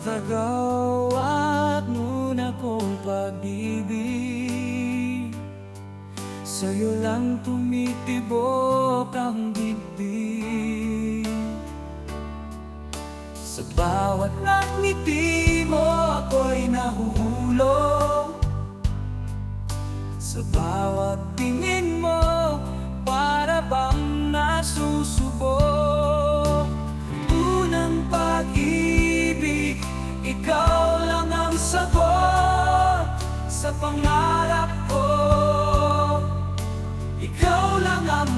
Tagawat mo na kong pag-ibig, sa'yo lang tumitibok ang dibdib. Sa bawat ngiti mo ako'y nahuhulog, sa bawat tingin mo para bang nasusubok. Unang pag-ibig, ikaw lang ang sagot sa pangarap ko. Ikaw lang ang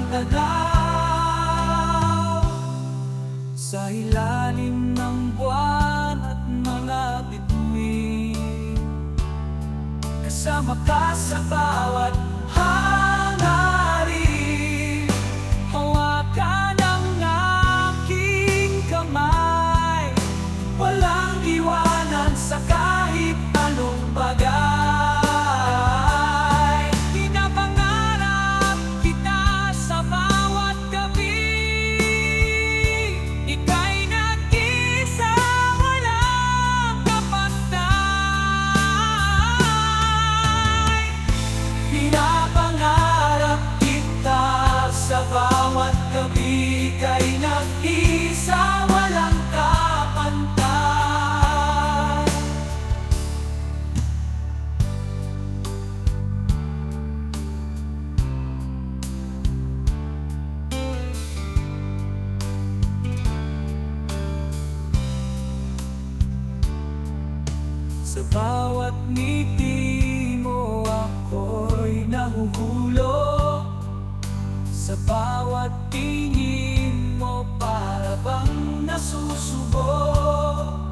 tanaw sa ilalim ng buwan at mga bituin. Kasama ka sa bawat hangarin, hawakan ang aking kamay, walang iwanan sa kahit anong bagay. Pinapangarap kita sa bawat gabi, ika'y nag-isa, walang kapantay. Pinapangarap kita sa bawat gabi, ika'y nag-isa, walang kapantay. Sa bawat ngiti mo ako'y nahuhulog, sa bawat tingin mo para bang nasusubok.